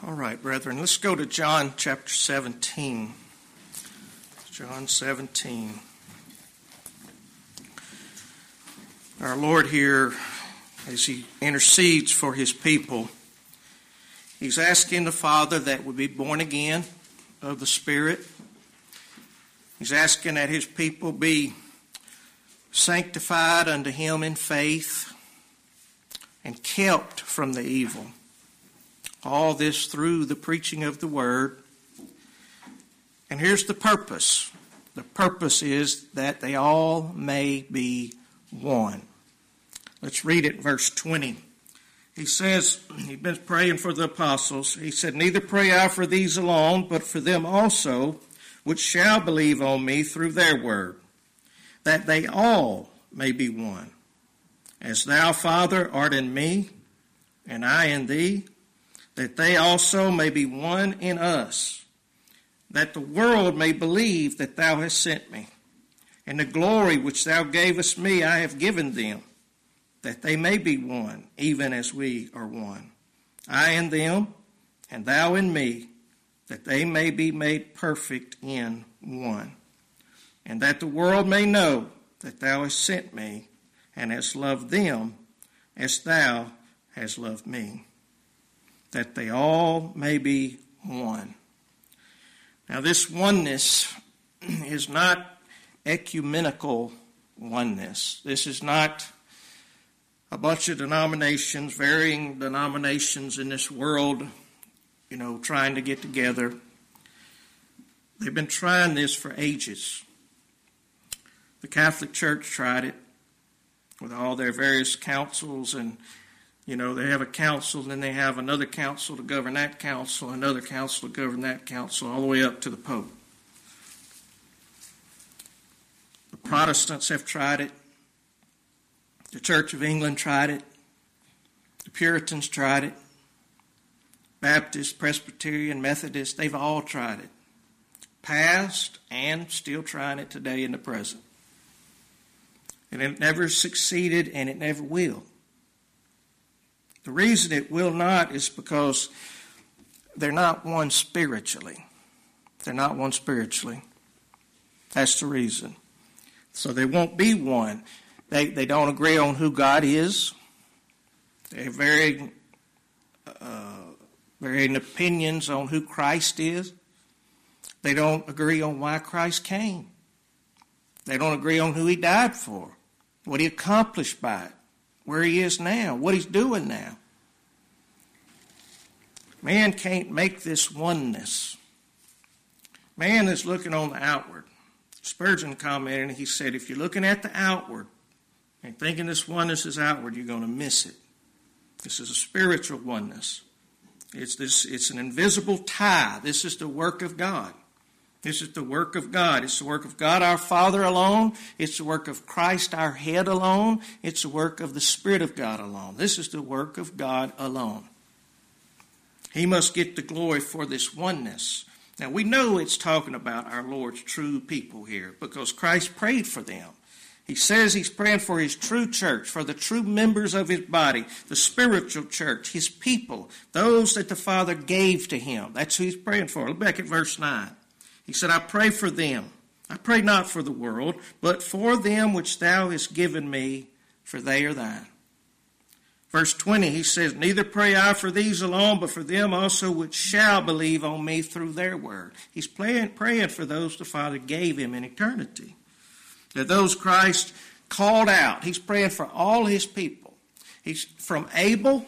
All right, brethren, let's go to John chapter 17. John 17. Our Lord here, as he intercedes for his people, he's asking the Father that we be born again of the Spirit. He's asking that his people be sanctified unto him in faith and kept from the evil. All this through the preaching of the Word. And here's the purpose. The purpose is that they all may be one. Let's read it, verse 20. He says, he's been praying for the apostles. He said, "Neither pray I for these alone, but for them also, which shall believe on me through their word, that they all may be one. As thou, Father, art in me, and I in thee, that they also may be one in us, that the world may believe that thou hast sent me. And the glory which thou gavest me I have given them, that they may be one, even as we are one. I in them, and thou in me, that they may be made perfect in one. And that the world may know that thou hast sent me, and hast loved them as thou hast loved me, that they all may be one." Now, this oneness is not ecumenical oneness. This is not a bunch of denominations, varying denominations in this world, trying to get together. They've been trying this for ages. The Catholic Church tried it with all their various councils, and they have a council, and then they have another council to govern that council, another council to govern that council, all the way up to the Pope. The Protestants have tried it. The Church of England tried it. The Puritans tried it. Baptist, Presbyterian, Methodist, they've all tried it. Past and still trying it today in the present. And it never succeeded, and it never will. The reason it will not is because they're not one spiritually. They're not one spiritually. That's the reason. So they won't be one. They don't agree on who God is. They have varying opinions on who Christ is. They don't agree on why Christ came. They don't agree on who he died for, what he accomplished by it, where he is now, what he's doing now. Man can't make this oneness. Man is looking on the outward. Spurgeon commented, and he said, if you're looking at the outward and thinking this oneness is outward, you're going to miss it. This is a spiritual oneness. It's an invisible tie. This is the work of God. This is the work of God. It's the work of God our Father alone. It's the work of Christ our head alone. It's the work of the Spirit of God alone. This is the work of God alone. He must get the glory for this oneness. Now, we know it's talking about our Lord's true people here because Christ prayed for them. He says he's praying for his true church, for the true members of his body, the spiritual church, his people, those that the Father gave to him. That's who he's praying for. Look back at verse 9. He said, I pray for them. I pray not for the world, but for them which thou hast given me, for they are thine. Verse 20, he says, Neither pray I for these alone, but for them also which shall believe on me through their word. He's praying for those the Father gave him in eternity. That those Christ called out. He's praying for all his people. He's from Abel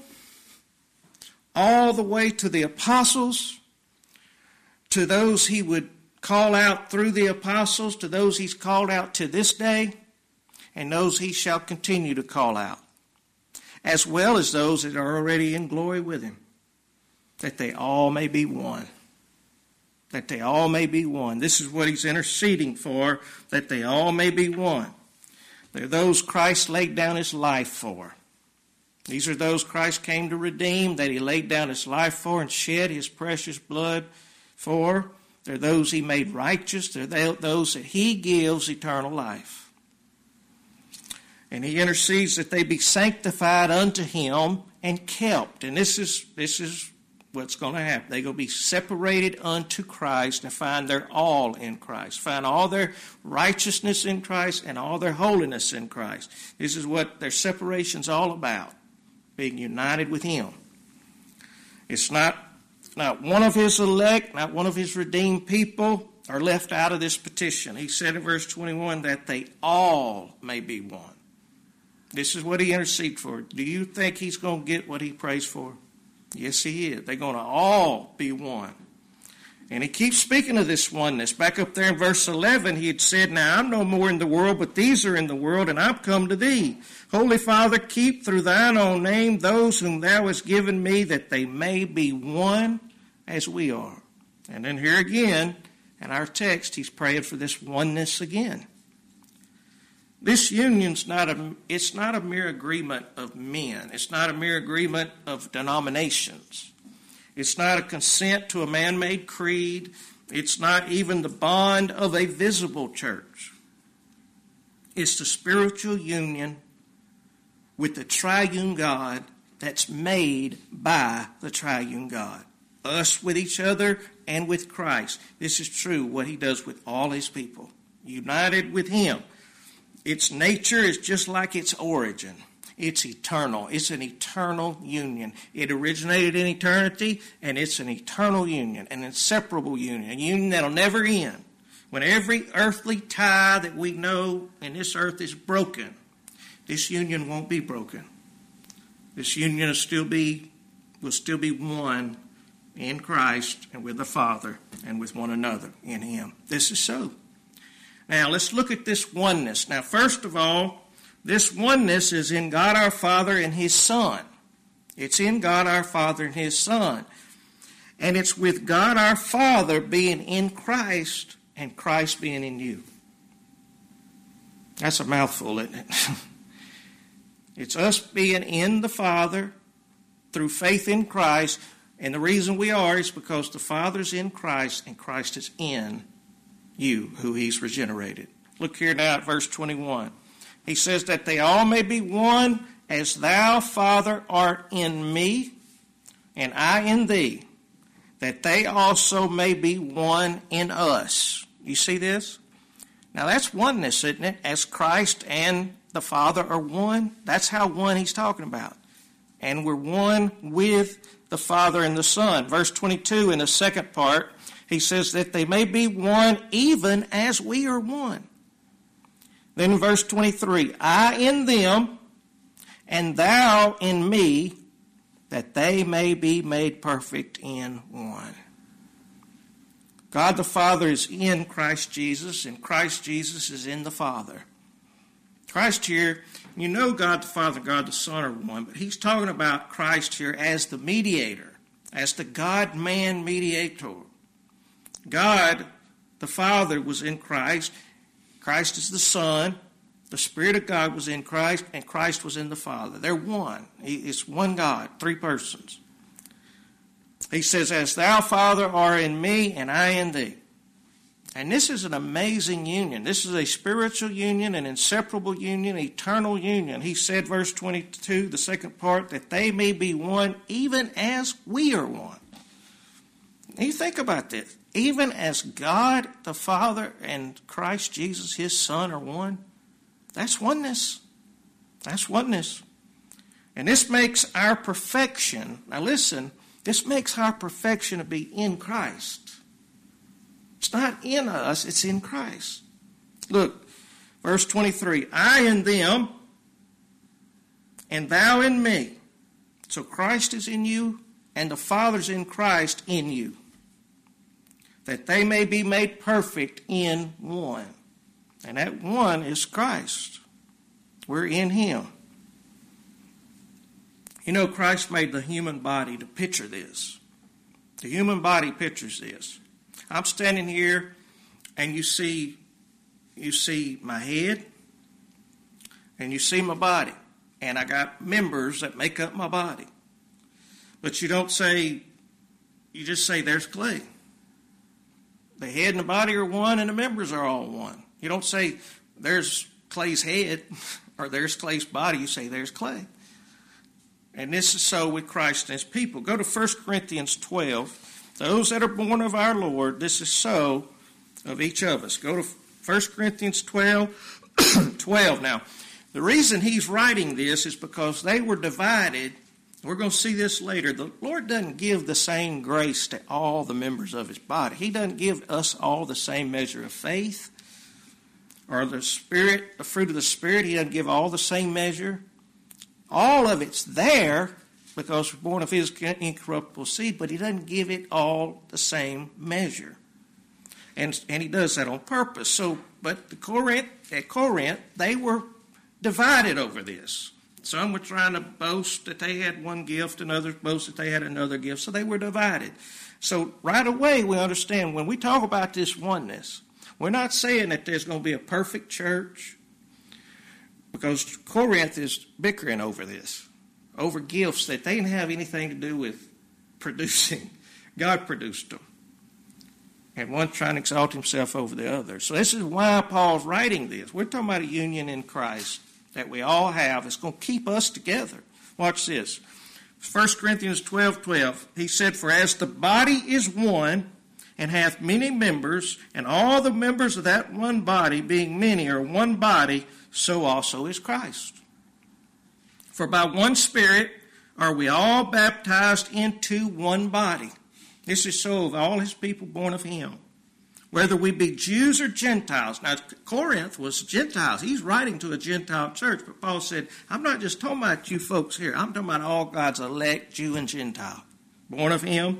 all the way to the apostles, to those he would call out through the apostles, to those he's called out to this day, and those he shall continue to call out, as well as those that are already in glory with him, that they all may be one. That they all may be one. This is what he's interceding for, that they all may be one. They're those Christ laid down his life for. These are those Christ came to redeem, that he laid down his life for and shed his precious blood for. They're those he made righteous. They're those that he gives eternal life. And he intercedes that they be sanctified unto him and kept. And this is what's going to happen. They're going to be separated unto Christ and find their all in Christ. Find all their righteousness in Christ and all their holiness in Christ. This is what their separation's all about, being united with Him. It's not one of His elect, not one of His redeemed people are left out of this petition. He said in verse 21 that they all may be one. This is what He interceded for. Do you think He's going to get what He prays for? Yes, He is. They're going to all be one. And He keeps speaking of this oneness. Back up there in verse 11, He had said, Now I'm no more in the world, but these are in the world, and I'm come to Thee. Holy Father, keep through Thine own name those whom Thou hast given Me, that they may be one as we are. And then here again, in our text, He's praying for this oneness again. This union's not a mere agreement of men. It's not a mere agreement of denominations. It's not a consent to a man-made creed. It's not even the bond of a visible church. It's the spiritual union with the triune God that's made by the triune God. Us with each other and with Christ. This is true, what He does with all His people. United with Him. Its nature is just like its origin. It's eternal. It's an eternal union. It originated in eternity, and it's an eternal union, an inseparable union, a union that'll never end. When every earthly tie that we know in this earth is broken, this union won't be broken. This union will still be one in Christ and with the Father and with one another in Him. This is so. Now, let's look at this oneness. Now, first of all, this oneness is in God our Father and His Son. It's in God our Father and His Son. And it's with God our Father being in Christ and Christ being in you. That's a mouthful, isn't it? It's us being in the Father through faith in Christ. And the reason we are is because the Father's in Christ and Christ is in you, who He's regenerated. Look here now at verse 21. He says that they all may be one, as Thou, Father, art in me, and I in Thee, that they also may be one in us. You see this? Now that's oneness, isn't it? As Christ and the Father are one, that's how one He's talking about. And we're one with the Father and the Son. Verse 22 in the second part, He says that they may be one even as we are one. Then in verse 23, I in them and Thou in me, that they may be made perfect in one. God the Father is in Christ Jesus, and Christ Jesus is in the Father. Christ here, you know God the Father and God the Son are one, but He's talking about Christ here as the mediator, as the God-man mediator. God, the Father, was in Christ. Christ is the Son. The Spirit of God was in Christ, and Christ was in the Father. They're one. It's one God, three persons. He says, as Thou, Father, art in me, and I in Thee. And this is an amazing union. This is a spiritual union, an inseparable union, eternal union. He said, verse 22, the second part, that they may be one even as we are one. You think about this. Even as God the Father and Christ Jesus, His Son, are one, that's oneness. That's oneness. And this makes our perfection, now listen, this makes our perfection to be in Christ. It's not in us, it's in Christ. Look, verse 23, I in them, and Thou in me. So Christ is in you, and the Father's in Christ in you, that they may be made perfect in one. And that one is Christ. We're in Him. You know, Christ made the human body to picture this. The human body pictures this. I'm standing here, and you see my head, and you see my body. And I got members that make up my body. But you don't say, you just say, there's Clay. The head and the body are one, and the members are all one. You don't say, there's Clay's head, or there's Clay's body. You say, there's Clay. And this is so with Christ and his people. Go to 1 Corinthians 12. Those that are born of our Lord, this is so of each of us. Go to 1 Corinthians 12. 12. Now, the reason he's writing this is because they were divided. We're going to see this later. The Lord doesn't give the same grace to all the members of his body. He doesn't give us all the same measure of faith or the Spirit, the fruit of the Spirit. He doesn't give all the same measure. All of it's there because we're born of his incorruptible seed, but he doesn't give it all the same measure. And he does that on purpose. So, but at Corinth, they were divided over this. Some were trying to boast that they had one gift, and others boast that they had another gift. So they were divided. So right away we understand when we talk about this oneness, we're not saying that there's going to be a perfect church, because Corinth is bickering over this, over gifts that they didn't have anything to do with producing. God produced them. And one trying to exalt himself over the other. So this is why Paul's writing this. We're talking about a union in Christ that we all have. It's going to keep us together. Watch this. 1 Corinthians 12:12. He said, "For as the body is one, and hath many members, and all the members of that one body, being many, are one body, so also is Christ. For by one Spirit are we all baptized into one body." This is so of all his people born of him. Whether we be Jews or Gentiles. Now, Corinth was Gentiles. He's writing to a Gentile church. But Paul said, I'm not just talking about you folks here. I'm talking about all God's elect, Jew and Gentile. Born of him.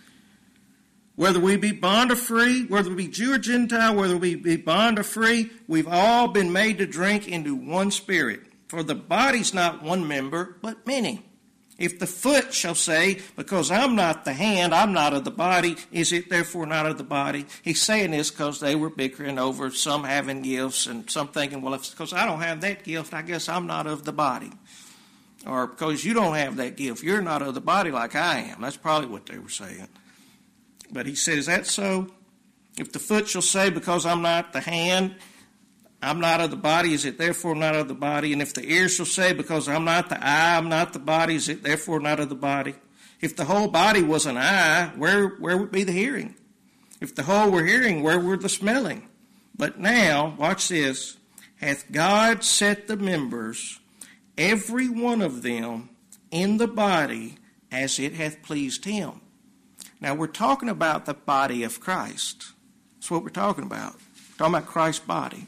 Whether we be bond or free, whether we be Jew or Gentile, whether we be bond or free, we've all been made to drink into one Spirit. For the body's not one member, but many. If the foot shall say, because I'm not the hand, I'm not of the body, is it therefore not of the body? He's saying this because they were bickering over some having gifts and some thinking, well, if because I don't have that gift, I guess I'm not of the body. Or because you don't have that gift, you're not of the body like I am. That's probably what they were saying. But he said, is that so? If the foot shall say, because I'm not the hand, I'm not of the body, is it therefore not of the body? And if the ear shall say, because I'm not the eye, I'm not the body, is it therefore not of the body? If the whole body was an eye, where would be the hearing? If the whole were hearing, where were the smelling? But now, watch this, hath God set the members, every one of them, in the body as it hath pleased him. Now, we're talking about the body of Christ. That's what we're talking about. We're talking about Christ's body.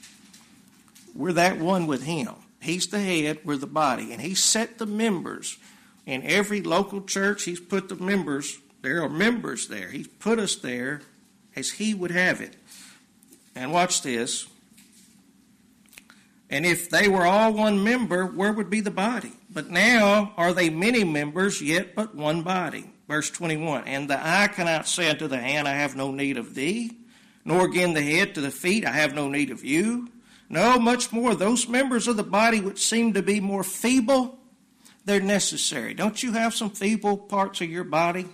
We're that one with him. He's the head, we're the body. And he set the members in every local church. He's put the members, there are members there. He's put us there as he would have it. And watch this. And if they were all one member, where would be the body? But now are they many members, yet but one body. Verse 21, and the eye cannot say unto the hand, I have no need of thee, nor again the head to the feet, I have no need of you. No, much more, those members of the body which seem to be more feeble, they're necessary. Don't you have some feeble parts of your body?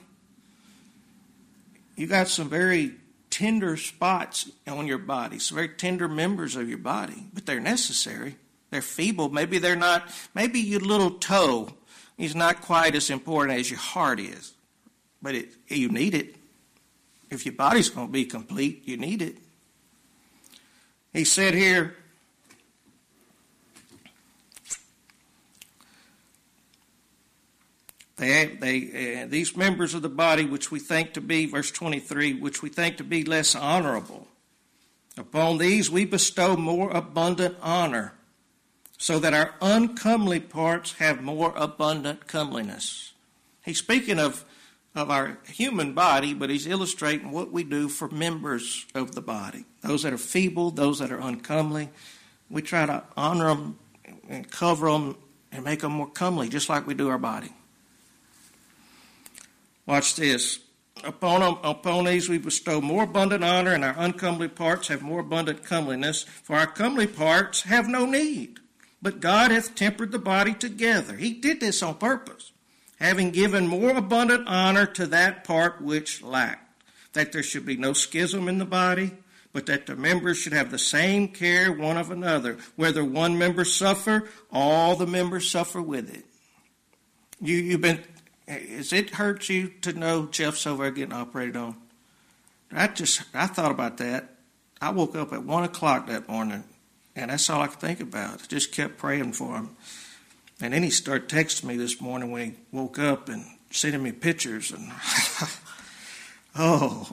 You got some very tender spots on your body, some very tender members of your body, but they're necessary. They're feeble. Maybe they're not, maybe your little toe is not quite as important as your heart is, but you need it. If your body's going to be complete, you need it. He said here, these members of the body which we think to be, verse 23, which we think to be less honorable, upon these we bestow more abundant honor, so that our uncomely parts have more abundant comeliness. He's speaking of our human body, but he's illustrating what we do for members of the body. Those that are feeble, those that are uncomely, we try to honor them and cover them and make them more comely, just like we do our body. Watch this. Upon these we bestow more abundant honor, and our uncomely parts have more abundant comeliness. For our comely parts have no need, but God hath tempered the body together. He did this on purpose, having given more abundant honor to that part which lacked, that there should be no schism in the body, but that the members should have the same care one of another. Whether one member suffer, all the members suffer with it. Has it hurt you to know Jeff's over there getting operated on? I thought about that. I woke up at 1 o'clock that morning, and that's all I could think about. I just kept praying for him. And then he started texting me this morning when he woke up and sending me pictures. And oh.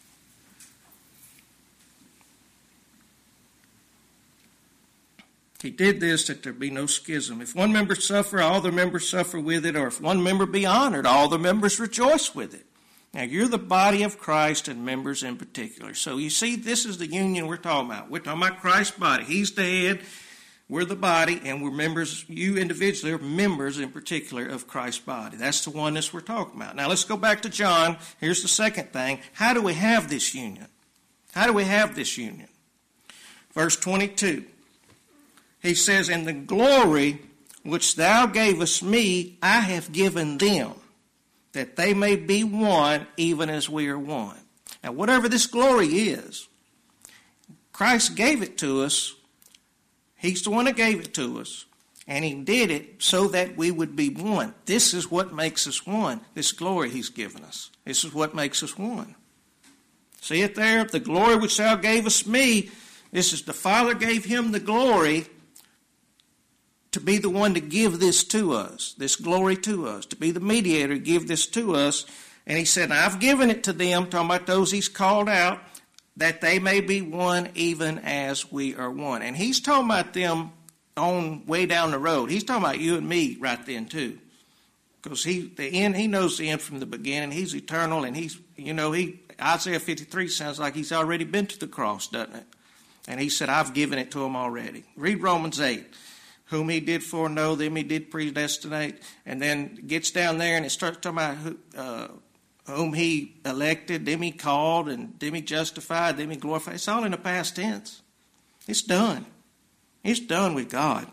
He did this that there be no schism. If one member suffer, all the members suffer with it. Or if one member be honored, all the members rejoice with it. Now, you're the body of Christ and members in particular. So you see, this is the union we're talking about. We're talking about Christ's body. He's the head. We're the body, and we're members. You individually are members in particular of Christ's body. That's the oneness we're talking about. Now, let's go back to John. Here's the second thing. How do we have this union? How do we have this union? Verse 22. He says, "And the glory which thou gavest me, I have given them, that they may be one, even as we are one." Now, whatever this glory is, Christ gave it to us. He's the one that gave it to us. And he did it so that we would be one. This is what makes us one. This glory he's given us. This is what makes us one. See it there? The glory which thou gavest me. This is the Father gave him the glory to be the one to give this to us, this glory to us, to be the mediator, to give this to us. And he said, I've given it to them, talking about those he's called out, that they may be one even as we are one. And he's talking about them on way down the road. He's talking about you and me right then too. Because he knows the end from the beginning. He's eternal, and Isaiah 53 sounds like he's already been to the cross, doesn't it? And he said, I've given it to him already. Read Romans 8. Whom he did foreknow, them he did predestinate. And then gets down there and it starts talking about whom he elected, them he called, and them he justified, them he glorified. It's all in the past tense. It's done. It's done with God.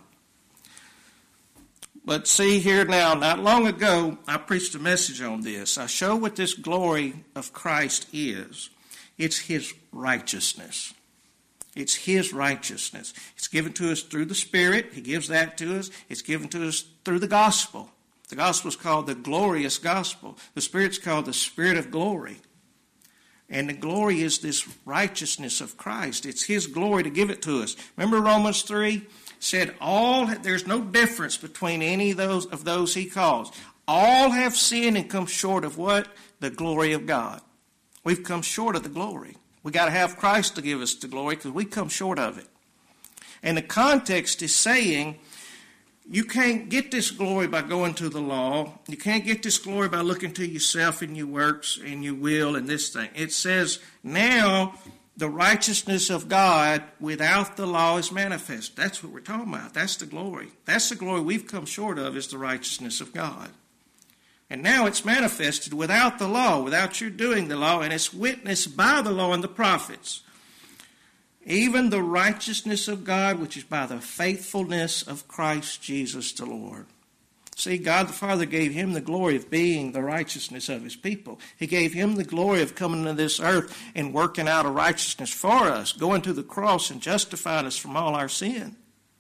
But see here now, not long ago, I preached a message on this. I show what this glory of Christ is. It's his righteousness. It's his righteousness. It's given to us through the Spirit. He gives that to us. It's given to us through the gospel. The gospel is called the glorious gospel. The Spirit's called the Spirit of glory. And the glory is this righteousness of Christ. It's his glory to give it to us. Remember Romans 3 said there's no difference between any of those he calls. All have sinned and come short of what? The glory of God. We've come short of the glory. We got to have Christ to give us the glory because we come short of it. And the context is saying you can't get this glory by going to the law. You can't get this glory by looking to yourself and your works and your will and this thing. It says now the righteousness of God without the law is manifest. That's what we're talking about. That's the glory. That's the glory we've come short of, is the righteousness of God. And now it's manifested without the law, without your doing the law, and it's witnessed by the law and the prophets. Even the righteousness of God, which is by the faithfulness of Christ Jesus the Lord. See, God the Father gave him the glory of being the righteousness of his people. He gave him the glory of coming to this earth and working out a righteousness for us, going to the cross and justifying us from all our sin.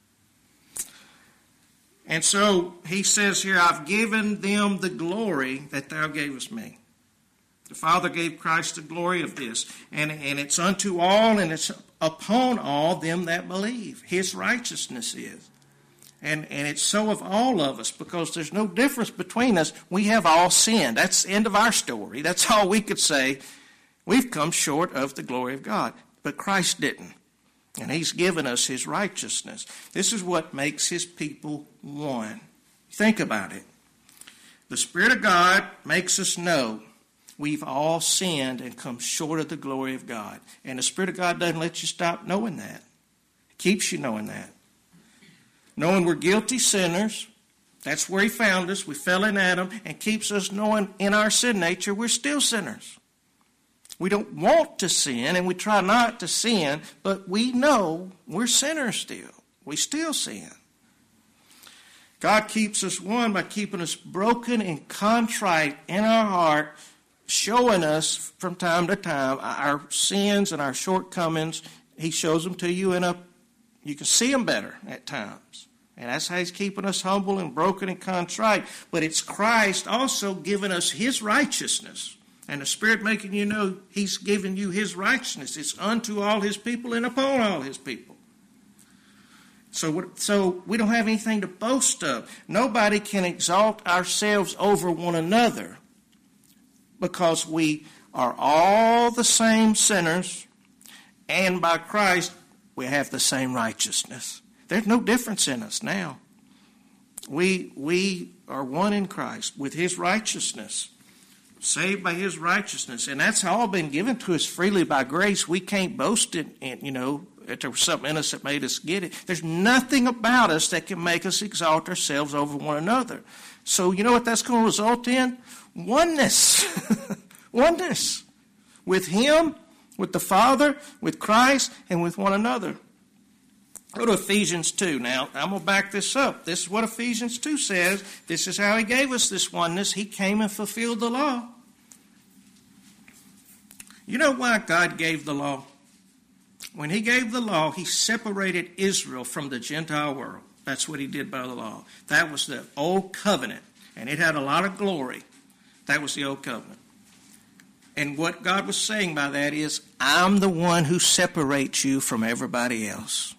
And so he says here, I've given them the glory that thou gavest me. The Father gave Christ the glory of this. And it's unto all, and it's upon all them that believe. His righteousness is. And it's so of all of us, because there's no difference between us. We have all sinned. That's the end of our story. That's all we could say. We've come short of the glory of God. But Christ didn't. And he's given us his righteousness. This is what makes his people one. Think about it. The Spirit of God makes us know we've all sinned and come short of the glory of God. And the Spirit of God doesn't let you stop knowing that. It keeps you knowing that. Knowing we're guilty sinners. That's where he found us. We fell in Adam, and keeps us knowing in our sin nature we're still sinners. We don't want to sin, and we try not to sin, but we know we're sinners still. We still sin. God keeps us one by keeping us broken and contrite in our heart, showing us from time to time our sins and our shortcomings. He shows them to you you can see them better at times. And that's how he's keeping us humble and broken and contrite. But it's Christ also giving us his righteousness. And the Spirit making you know he's given you his righteousness. It's unto all his people and upon all his people. So we don't have anything to boast of. Nobody can exalt ourselves over one another because we are all the same sinners, and by Christ we have the same righteousness. There's no difference in us now. We are one in Christ with his righteousness, saved by his righteousness, and that's all been given to us freely by grace. We can't boast it, if there was something in us that made us get it. There's nothing about us that can make us exalt ourselves over one another. So you know what that's going to result in? Oneness. Oneness. With him, with the Father, with Christ, and with one another. Go to Ephesians 2. Now, I'm going to back this up. This is what Ephesians 2 says. This is how he gave us this oneness. He came and fulfilled the law. You know why God gave the law? When he gave the law, he separated Israel from the Gentile world. That's what he did by the law. That was the old covenant, and it had a lot of glory. That was the old covenant. And what God was saying by that is, I'm the one who separates you from everybody else.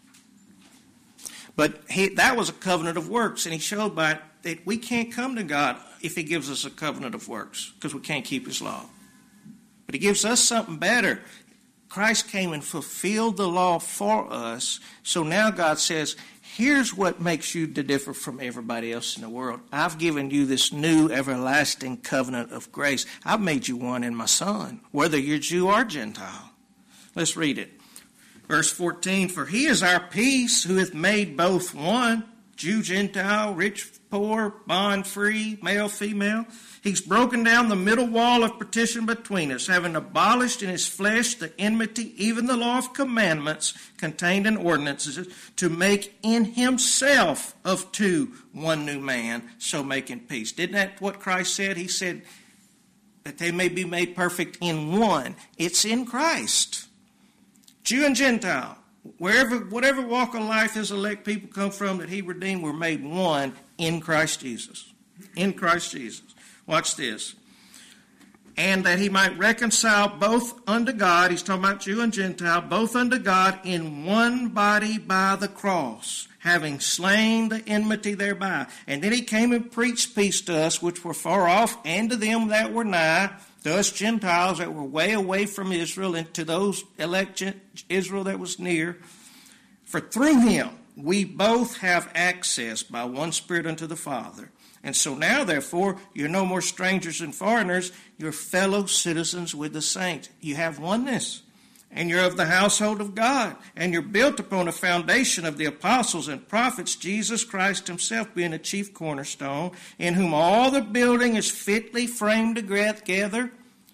But that was a covenant of works, and he showed by it that we can't come to God if he gives us a covenant of works, because we can't keep his law. But he gives us something better. Christ came and fulfilled the law for us, so now God says, here's what makes you to differ from everybody else in the world. I've given you this new everlasting covenant of grace. I've made you one in my Son, whether you're Jew or Gentile. Let's read it. Verse 14, for he is our peace, who hath made both one, Jew, Gentile, rich, poor, bond, free, male, female. He's broken down the middle wall of partition between us, having abolished in his flesh the enmity, even the law of commandments contained in ordinances, to make in himself of two one new man, so making peace. Didn't that what Christ said? He said that they may be made perfect in one. It's in Christ. Jew and Gentile, whatever walk of life his elect people come from that he redeemed, were made one in Christ Jesus. In Christ Jesus. Watch this. And that he might reconcile both unto God, he's talking about Jew and Gentile, both unto God in one body by the cross, having slain the enmity thereby. And then he came and preached peace to us which were far off, and to them that were nigh, to us Gentiles that were way away from Israel, and to those elect Israel that was near. For through him we both have access by one Spirit unto the Father. And so now, therefore, you're no more strangers and foreigners. You're fellow citizens with the saints. You have oneness. And you're of the household of God. And you're built upon a foundation of the apostles and prophets, Jesus Christ himself being the chief cornerstone, in whom all the building is fitly framed together,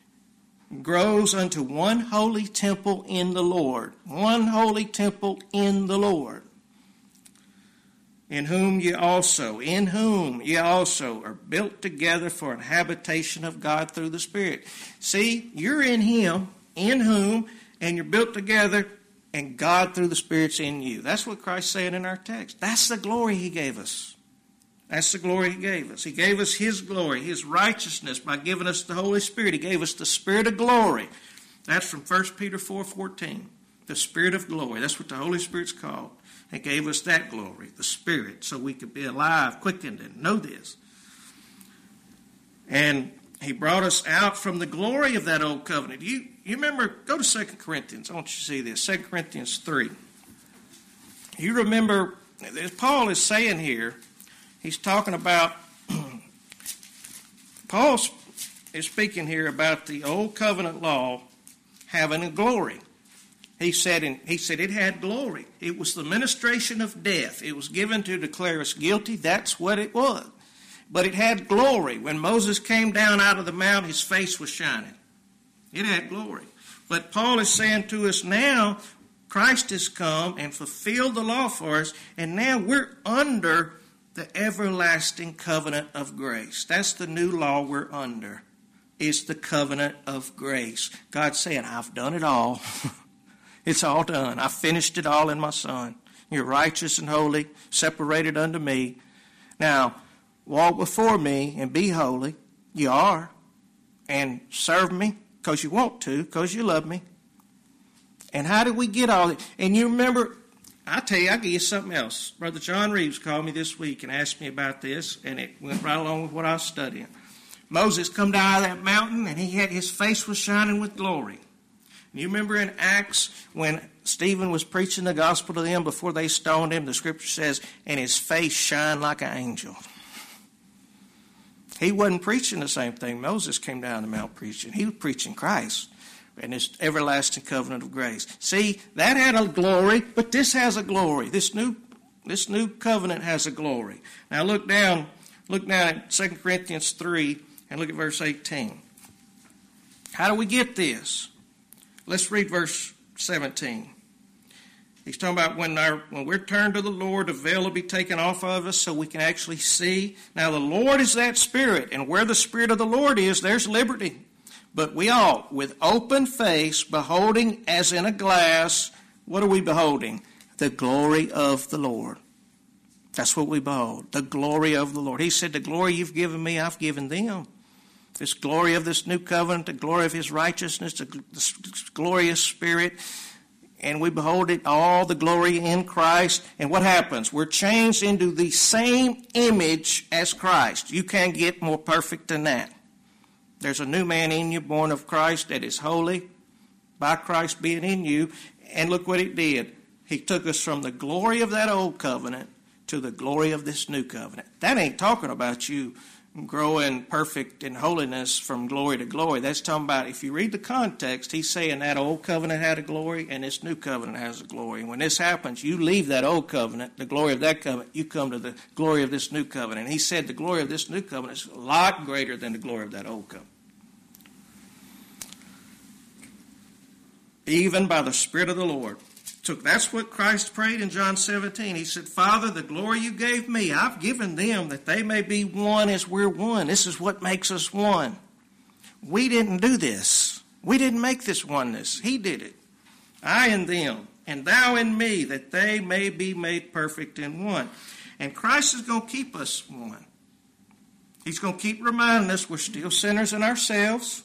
grows unto one holy temple in the Lord. One holy temple in the Lord. In whom ye also are built together for an habitation of God through the Spirit. See, you're in him, in whom, and you're built together, and God through the Spirit's in you. That's what Christ said in our text. That's the glory he gave us. That's the glory he gave us. He gave us his glory, his righteousness by giving us the Holy Spirit. He gave us the Spirit of glory. That's from 1 Peter 4:14. The Spirit of glory. That's what the Holy Spirit's called. He gave us that glory, the Spirit, so we could be alive, quickened, and know this. And he brought us out from the glory of that old covenant. You remember, go to 2 Corinthians. I want you to see this. 2 Corinthians 3. You remember, as Paul is saying here, he's talking about, Paul is speaking here about the old covenant law having a glory. He said it had glory. It was the ministration of death. It was given to declare us guilty. That's what it was. But it had glory. When Moses came down out of the mount, his face was shining. It had glory. But Paul is saying to us now, Christ has come and fulfilled the law for us, and now we're under the everlasting covenant of grace. That's the new law we're under. It's the covenant of grace. God's saying, I've done it all. It's all done. I finished it all in my Son. You're righteous and holy, separated unto me. Now, walk before me and be holy. You are. And serve me because you want to, because you love me. And how did we get all that? And you remember, I'll tell you, I'll give you something else. Brother John Reeves called me this week and asked me about this, and it went right along with what I was studying. Moses come down out of that mountain, and his face was shining with glory. And you remember in Acts when Stephen was preaching the gospel to them before they stoned him, the scripture says, and his face shined like an angel. He wasn't preaching the same thing Moses came down the mount preaching. He was preaching Christ and his everlasting covenant of grace. See, that had a glory, but this has a glory. This new covenant has a glory. Now look down at 2 Corinthians 3 and look at verse 18. How do we get this? Let's read verse 17. He's talking about when we're turned to the Lord, the veil will be taken off of us so we can actually see. Now the Lord is that Spirit, and where the Spirit of the Lord is, there's liberty. But we all, with open face, beholding as in a glass, what are we beholding? The glory of the Lord. That's what we behold, the glory of the Lord. He said, the glory you've given me, I've given them. This glory of this new covenant, the glory of his righteousness, the glorious Spirit. And we behold it all, the glory in Christ. And what happens? We're changed into the same image as Christ. You can't get more perfect than that. There's a new man in you, born of Christ, that is holy, by Christ being in you. And look what it did. He took us from the glory of that old covenant to the glory of this new covenant. That ain't talking about you growing perfect in holiness from glory to glory. That's talking about, if you read the context, he's saying that old covenant had a glory and this new covenant has a glory. And when this happens, you leave that old covenant, the glory of that covenant, you come to the glory of this new covenant. And he said the glory of this new covenant is a lot greater than the glory of that old covenant. Even by the Spirit of the Lord. So that's what Christ prayed in John 17. He said, Father, the glory you gave me, I've given them that they may be one as we're one. This is what makes us one. We didn't do this. We didn't make this oneness. He did it. I in them, and thou in me, that they may be made perfect in one. And Christ is going to keep us one. He's going to keep reminding us we're still sinners in ourselves.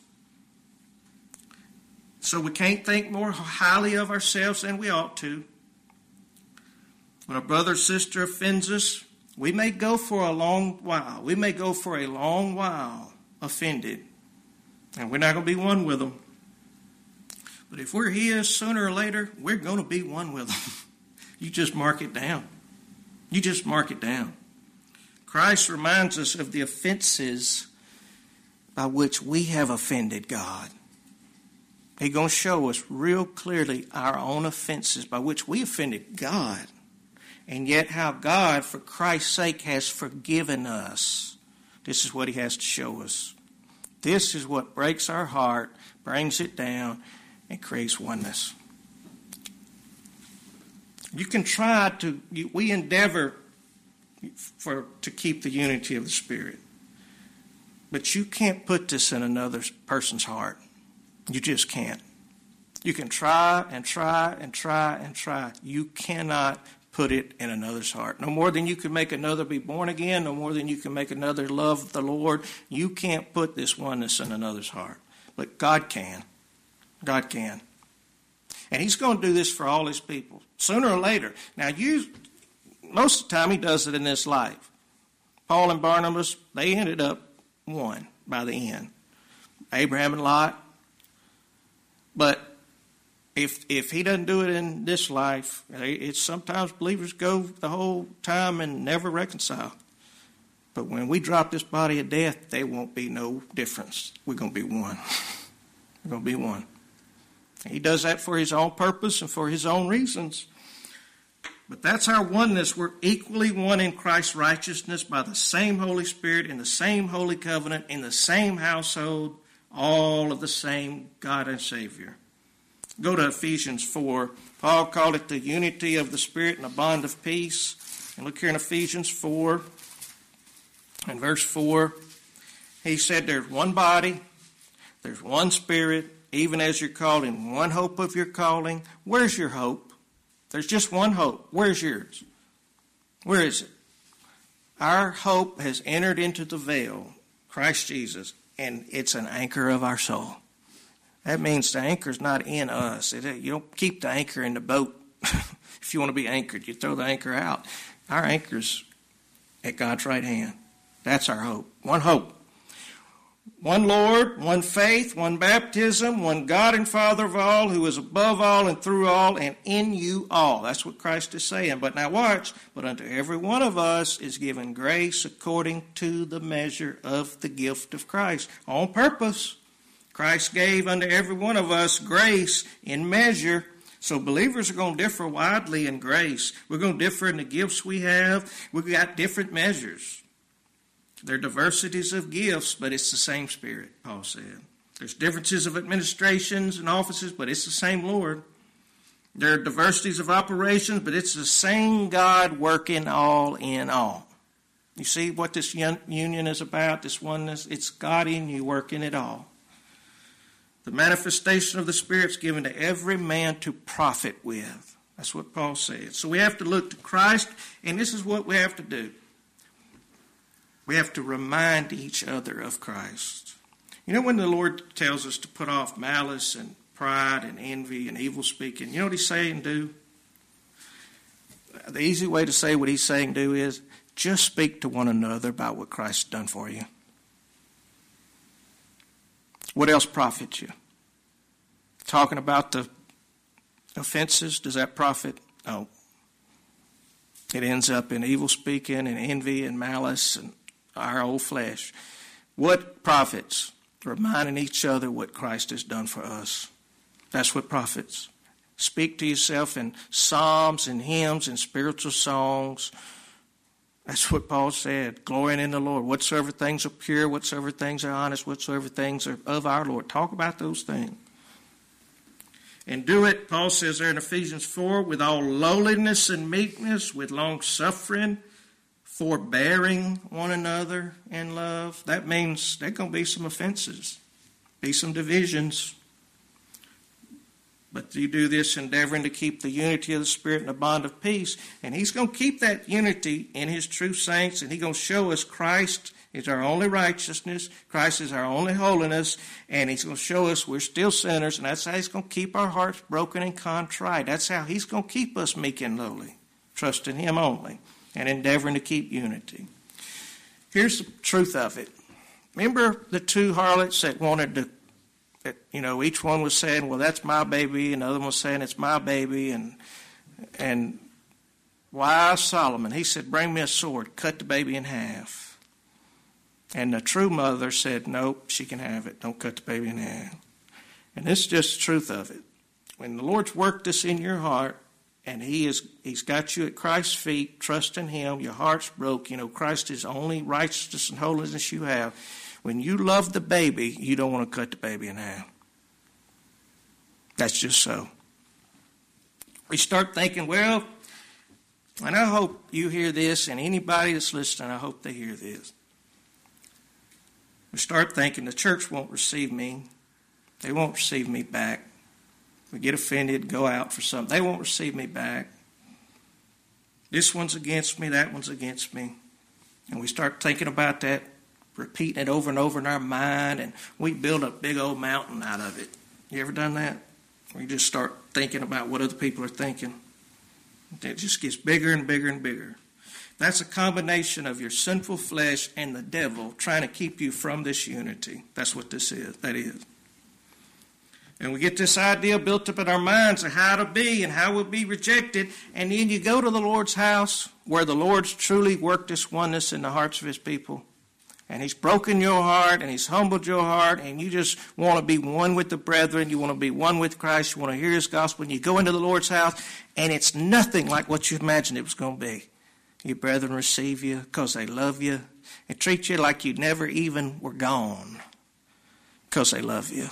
So we can't think more highly of ourselves than we ought to. When a brother or sister offends us, we may go for a long while. We may go for a long while offended. And we're not going to be one with them. But if we're his, sooner or later, we're going to be one with them. You just mark it down. You just mark it down. Christ reminds us of the offenses by which we have offended God. He's going to show us real clearly our own offenses by which we offended God. And yet how God, for Christ's sake, has forgiven us. This is what he has to show us. This is what breaks our heart, brings it down, and creates oneness. You can try to, we endeavor to keep the unity of the Spirit. But you can't put this in another person's heart. You just can't. You can try and try and try and try. You cannot put it in another's heart. No more than you can make another be born again, no more than you can make another love the Lord. You can't put this oneness in another's heart. But God can. God can. And he's going to do this for all his people, sooner or later. Now, most of the time he does it in this life. Paul and Barnabas, they ended up one by the end. Abraham and Lot. But if he doesn't do it in this life, it's sometimes believers go the whole time and never reconcile. But when we drop this body of death, there won't be no difference. We're going to be one. We're going to be one. He does that for his own purpose and for his own reasons. But that's our oneness. We're equally one in Christ's righteousness by the same Holy Spirit, in the same holy covenant, in the same household, all of the same God and Savior. Go to Ephesians 4. Paul called it the unity of the Spirit and the bond of peace. And look here in Ephesians 4 and verse 4. He said there's one body, there's one Spirit, even as you're called in one hope of your calling. Where's your hope? There's just one hope. Where's yours? Where is it? Our hope has entered into the veil, Christ Jesus, and it's an anchor of our soul. That means the anchor's not in us. You don't keep the anchor in the boat. If you want to be anchored, you throw the anchor out. Our anchor's at God's right hand. That's our hope. One hope. One Lord, one faith, one baptism, one God and Father of all, who is above all and through all and in you all. That's what Christ is saying. But now watch. But unto every one of us is given grace according to the measure of the gift of Christ. On purpose. Christ gave unto every one of us grace in measure. So believers are going to differ widely in grace. We're going to differ in the gifts we have. We've got different measures. There are diversities of gifts, but it's the same Spirit, Paul said. There's differences of administrations and offices, but it's the same Lord. There are diversities of operations, but it's the same God working all in all. You see what this union is about, this oneness? It's God in you working it all. The manifestation of the Spirit's given to every man to profit with. That's what Paul said. So we have to look to Christ, and this is what we have to do. We have to remind each other of Christ. You know when the Lord tells us to put off malice and pride and envy and evil speaking, you know what he's saying do? The easy way to say what he's saying do is just speak to one another about what Christ's done for you. What else profits you? Talking about the offenses, does that profit? No. It ends up in evil speaking and envy and malice and our old flesh. What profits? Reminding each other what Christ has done for us. That's what profits. Speak to yourself in psalms and hymns and spiritual songs. That's what Paul said. Glorying in the Lord. Whatsoever things are pure, whatsoever things are honest, whatsoever things are of our Lord. Talk about those things. And do it, Paul says there in Ephesians 4, with all lowliness and meekness, with long suffering, forbearing one another in love. That means there's going to be some offenses, be some divisions. But you do this endeavoring to keep the unity of the Spirit in the bond of peace. And he's going to keep that unity in his true saints. And he's going to show us Christ is our only righteousness. Christ is our only holiness. And he's going to show us we're still sinners. And that's how he's going to keep our hearts broken and contrite. That's how he's going to keep us meek and lowly, trusting him only and endeavoring to keep unity. Here's the truth of it. Remember the two harlots that wanted to, each one was saying, well, that's my baby, and the other one was saying, it's my baby, and wise Solomon, he said, bring me a sword, cut the baby in half. And the true mother said, nope, she can have it, don't cut the baby in half. And this is just the truth of it. When the Lord's worked this in your heart, and he's got you at Christ's feet, trusting him, your heart's broke, Christ is the only righteousness and holiness you have. When you love the baby, you don't want to cut the baby in half. That's just so. We start thinking, well, and I hope you hear this, and anybody that's listening, I hope they hear this. We start thinking the church won't receive me. They won't receive me back. We get offended, go out for something. They won't receive me back. This one's against me, that one's against me. And we start thinking about that, repeating it over and over in our mind, and we build a big old mountain out of it. You ever done that? We just start thinking about what other people are thinking. It just gets bigger and bigger and bigger. That's a combination of your sinful flesh and the devil trying to keep you from this unity. That's what this is. That is. And we get this idea built up in our minds of how to be and how we'll be rejected. And then you go to the Lord's house where the Lord's truly worked this oneness in the hearts of his people. And he's broken your heart and he's humbled your heart. And you just want to be one with the brethren. You want to be one with Christ. You want to hear his gospel. And you go into the Lord's house and it's nothing like what you imagined it was going to be. Your brethren receive you because they love you. They treat you like you never even were gone because they love you.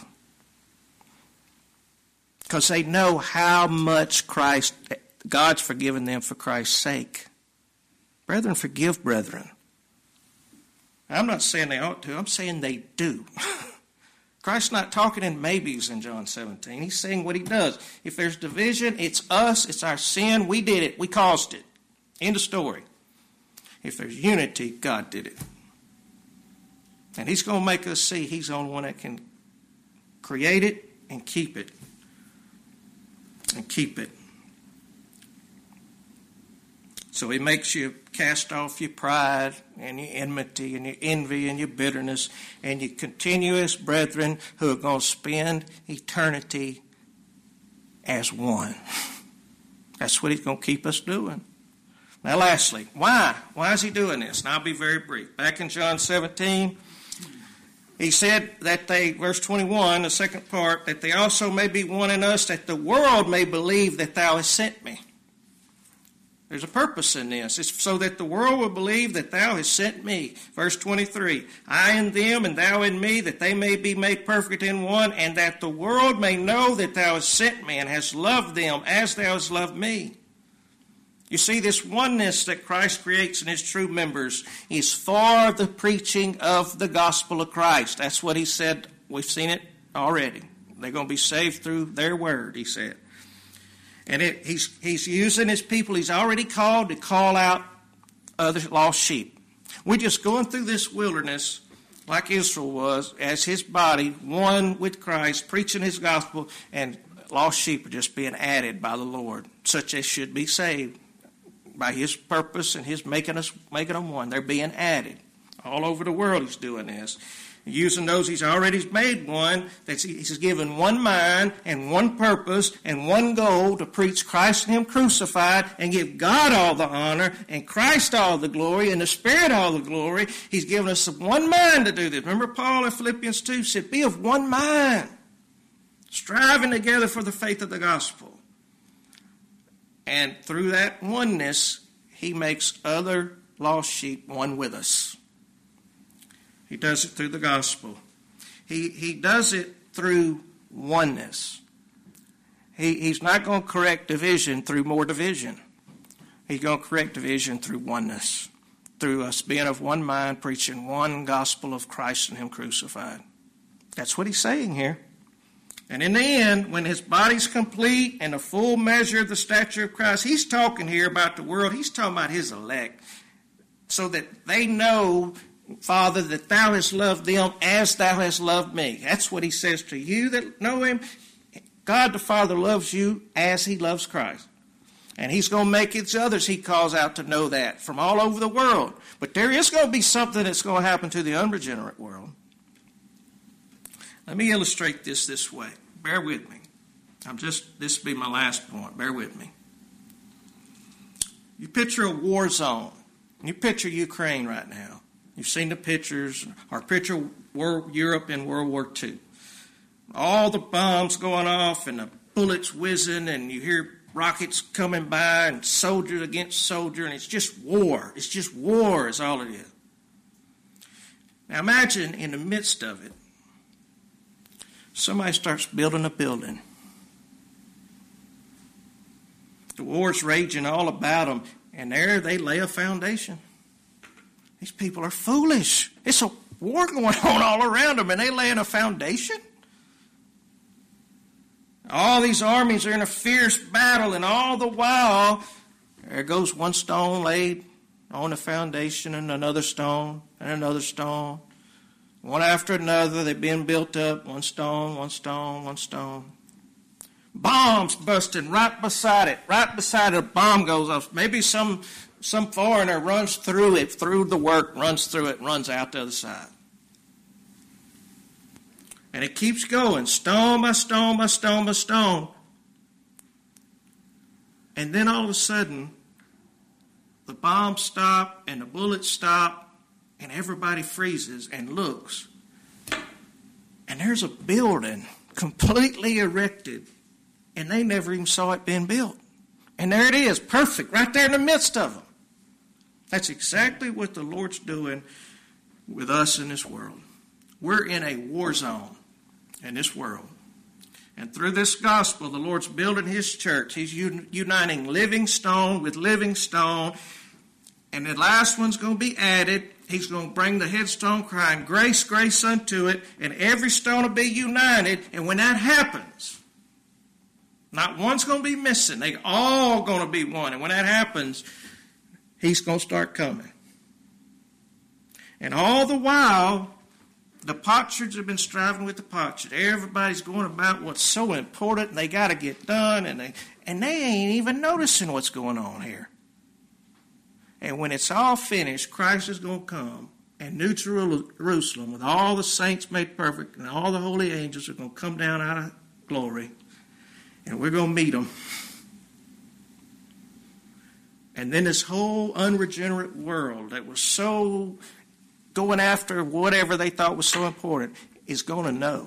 Because they know how much God's forgiven them for Christ's sake. Brethren, forgive brethren. I'm not saying they ought to. I'm saying they do. Christ's not talking in maybes in John 17. He's saying what he does. If there's division, it's us, it's our sin, we did it, we caused it. End of story. If there's unity, God did it. And he's going to make us see he's the only one that can create it and keep it. And keep it. So he makes you cast off your pride and your enmity and your envy and your bitterness and your continuous brethren who are going to spend eternity as one. That's what he's going to keep us doing. Now lastly, why? Why is he doing this? And I'll be very brief. Back in John 17, he said that they, verse 21, the second part, that they also may be one in us, that the world may believe that thou hast sent me. There's a purpose in this. It's so that the world will believe that thou hast sent me. Verse 23, I in them and thou in me, that they may be made perfect in one, and that the world may know that thou hast sent me and hast loved them as thou hast loved me. You see, this oneness that Christ creates in his true members is for the preaching of the gospel of Christ. That's what he said. We've seen it already. They're going to be saved through their word, he said. And he's using his people he's already called to call out other lost sheep. We're just going through this wilderness like Israel was as his body, one with Christ, preaching his gospel, and lost sheep are just being added by the Lord, such as should be saved by his purpose and his making them one. They're being added. All over the world he's doing this. Using those he's already made one, that he's given one mind and one purpose and one goal to preach Christ and him crucified and give God all the honor and Christ all the glory and the Spirit all the glory. He's given us one mind to do this. Remember Paul in Philippians 2 said, be of one mind, striving together for the faith of the gospel. And through that oneness, he makes other lost sheep one with us. He does it through the gospel. He does it through oneness. He's not going to correct division through more division. He's going to correct division through oneness, through us being of one mind, preaching one gospel of Christ and him crucified. That's what he's saying here. And in the end, when his body's complete and the full measure of the stature of Christ, he's talking here about the world. He's talking about his elect, so that they know, Father, that thou hast loved them as thou hast loved me. That's what he says to you that know him. God the Father loves you as he loves Christ. And he's going to make his others he calls out to know that from all over the world. But there is going to be something that's going to happen to the unregenerate world. Let me illustrate this way. Bear with me. This will be my last point. Bear with me. You picture a war zone. You picture Ukraine right now. You've seen the pictures, or picture Europe in World War II. All the bombs going off and the bullets whizzing, and you hear rockets coming by and soldier against soldier, and it's just war. It's just war is all it is. Now imagine in the midst of it, somebody starts building a building. The war's raging all about them, and there they lay a foundation. These people are foolish. It's a war going on all around them, and they laying a foundation. All these armies are in a fierce battle, and all the while, there goes one stone laid on the foundation, and another stone, and another stone. One after another, they've been built up, one stone, one stone, one stone. Bombs busting right beside it. Right beside it, a bomb goes off. Maybe some foreigner runs through it, through the work, runs through it, runs out the other side. And it keeps going, stone by stone by stone by stone. And then all of a sudden, the bombs stop and the bullets stop, and everybody freezes and looks. And there's a building completely erected, and they never even saw it being built. And there it is, perfect, right there in the midst of them. That's exactly what the Lord's doing with us in this world. We're in a war zone in this world. And through this gospel, the Lord's building his church. He's uniting living stone with living stone. And the last one's going to be added, He's going to bring the headstone crying, grace, grace unto it, and every stone will be united. And when that happens, not one's going to be missing. They're all going to be one. And when that happens, he's going to start coming. And all the while, the potsherds have been striving with the potsherd. Everybody's going about what's so important and they got to get done, and they ain't even noticing what's going on here. And when it's all finished, Christ is going to come, and New Jerusalem, with all the saints made perfect, and all the holy angels are going to come down out of glory, and we're going to meet them. And then this whole unregenerate world that was so going after whatever they thought was so important is going to know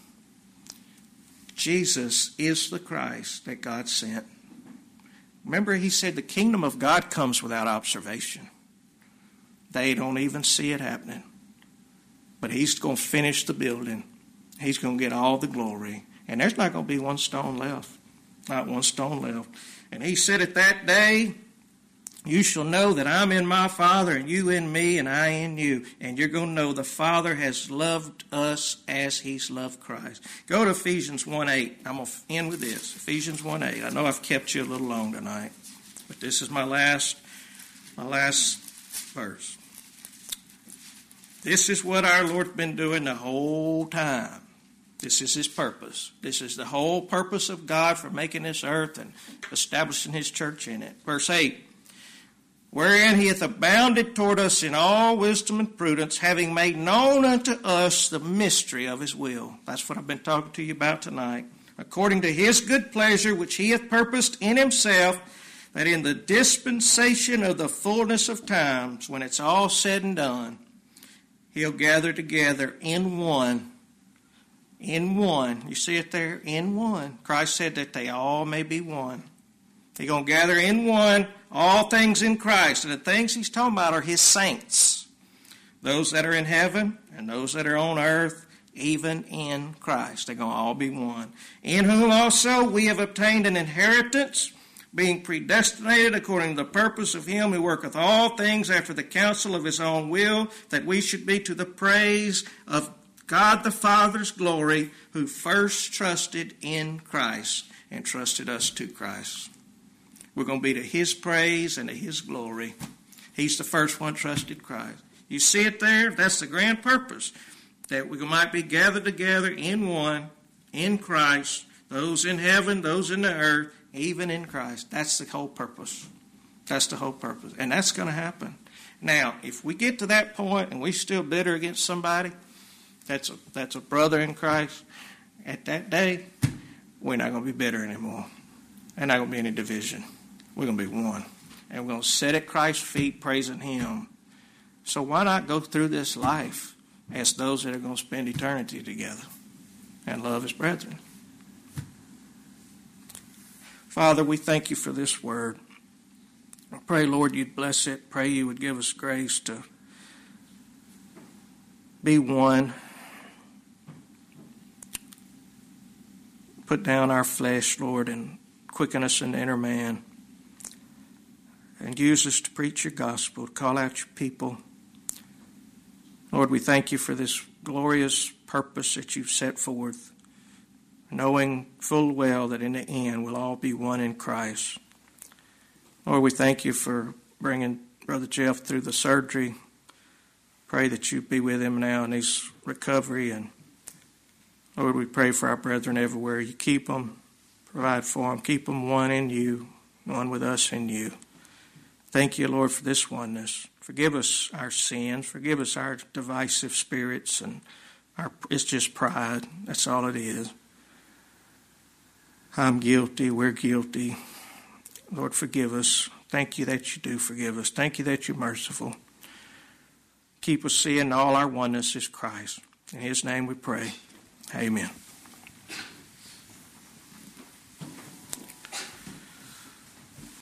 Jesus is the Christ that God sent. Remember, he said the kingdom of God comes without observation. They don't even see it happening. But he's going to finish the building. He's going to get all the glory. And there's not going to be one stone left. Not one stone left. And he said at that day, you shall know that I'm in my Father, and you in me, and I in you. And you're going to know the Father has loved us as he's loved Christ. Go to Ephesians 1:8. I'm going to end with this. Ephesians 1:8. I know I've kept you a little long tonight, but this is my last verse. This is what our Lord's been doing the whole time. This is his purpose. This is the whole purpose of God for making this earth and establishing his church in it. Verse 8. Wherein he hath abounded toward us in all wisdom and prudence, having made known unto us the mystery of his will. That's what I've been talking to you about tonight. According to his good pleasure, which he hath purposed in himself, that in the dispensation of the fullness of times, when it's all said and done, he'll gather together in one. In one. You see it there? In one. Christ said that they all may be one. He's going to gather in one all things in Christ. And the things he's talking about are his saints. Those that are in heaven and those that are on earth, even in Christ. They're going to all be one. In whom also we have obtained an inheritance, being predestinated according to the purpose of him who worketh all things after the counsel of his own will, that we should be to the praise of God the Father's glory, who first trusted in Christ and trusted us to Christ. We're going to be to his praise and to his glory. He's the first one trusted Christ. You see it there? That's the grand purpose. That we might be gathered together in one, in Christ. Those in heaven, those in the earth, even in Christ. That's the whole purpose. That's the whole purpose. And that's going to happen. Now, if we get to that point and we're still bitter against somebody that's a brother in Christ, at that day, we're not going to be bitter anymore. There's not going to be any division. We're going to be one. And we're going to sit at Christ's feet praising him. So why not go through this life as those that are going to spend eternity together and love as brethren? Father, we thank you for this word. I pray, Lord, you'd bless it. Pray you would give us grace to be one. Put down our flesh, Lord, and quicken us in the inner man. And use us to preach your gospel, to call out your people. Lord, we thank you for this glorious purpose that you've set forth, knowing full well that in the end we'll all be one in Christ. Lord, we thank you for bringing Brother Jeff through the surgery. Pray that you be with him now in his recovery. And Lord, we pray for our brethren everywhere. You keep them, provide for them, keep them one in you, one with us in you. Thank you, Lord, for this oneness. Forgive us our sins. Forgive us our divisive spirits. And it's just pride. That's all it is. I'm guilty. We're guilty. Lord, forgive us. Thank you that you do forgive us. Thank you that you're merciful. Keep us seeing all our oneness is Christ. In his name we pray. Amen.